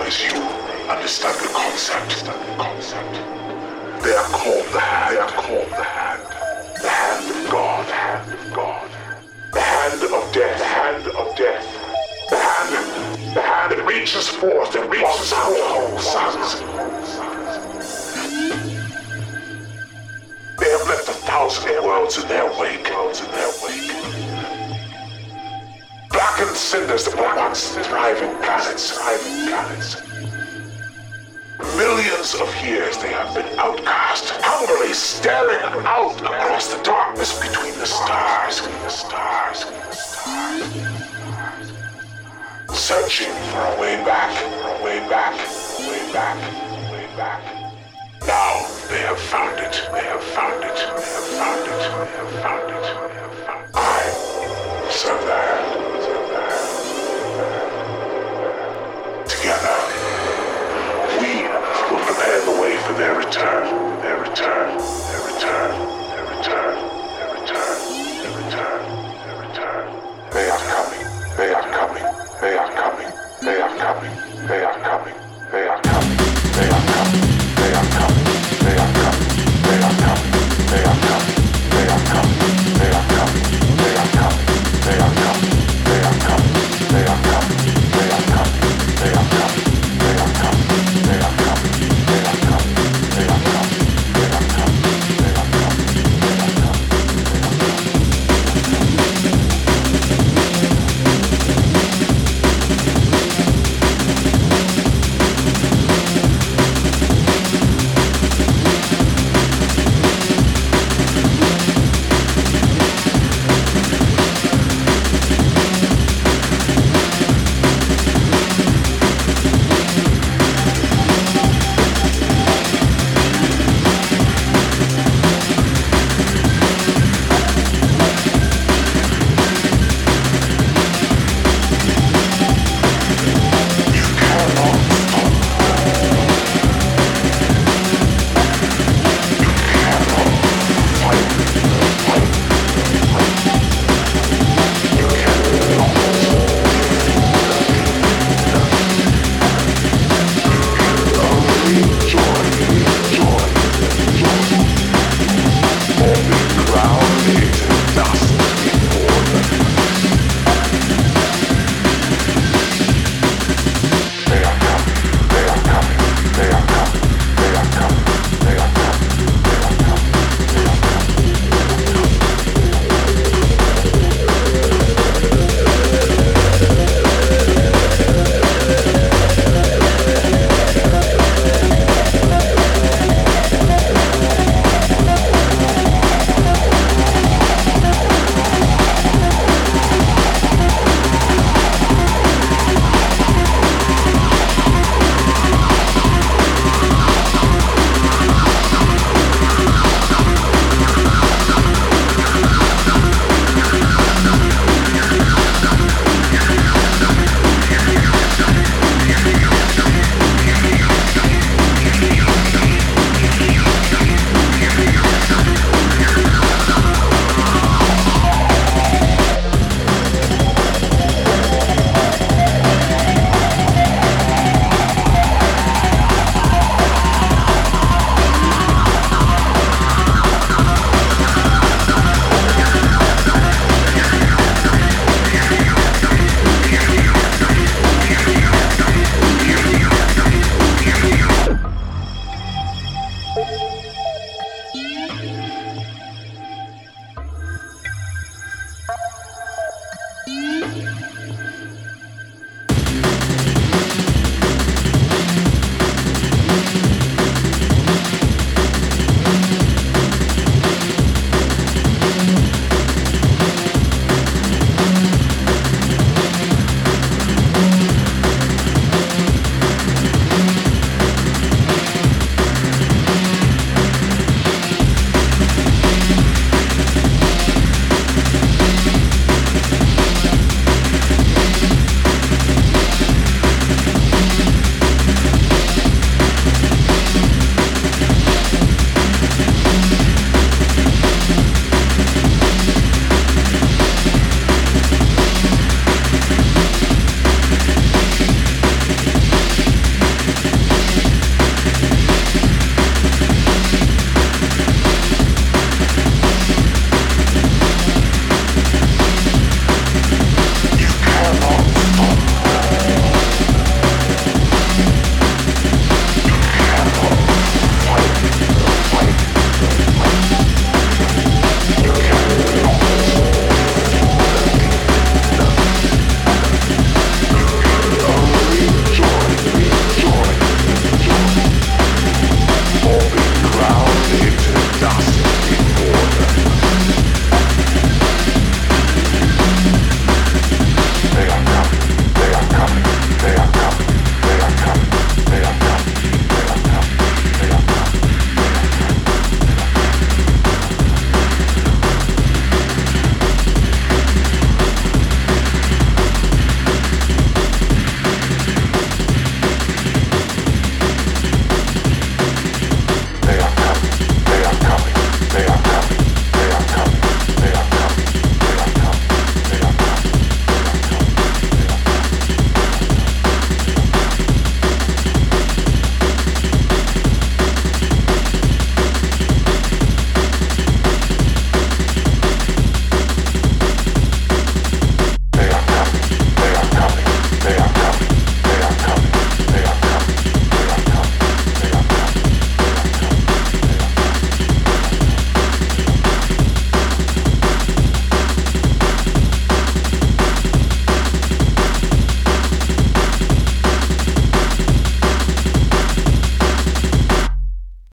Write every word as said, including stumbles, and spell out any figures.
as you understand the concept. They are called the hand. They are called the hand. The hand of God. The hand of God. The hand of death. The hand of death. The hand. The hand that reaches forth and reaches out whole sons. They have left a thousand worlds in their wake. Worlds in their wake. Blackened cinders that were once thriving planets. Thriving planets. Millions of years they have been outcast, hungrily staring out across the darkness between the stars, between the stars, between the stars, searching for a way back, for a way back, way back, way back. Now they have found it, they have found it, they have found it, they have found it, they have found it. I serve their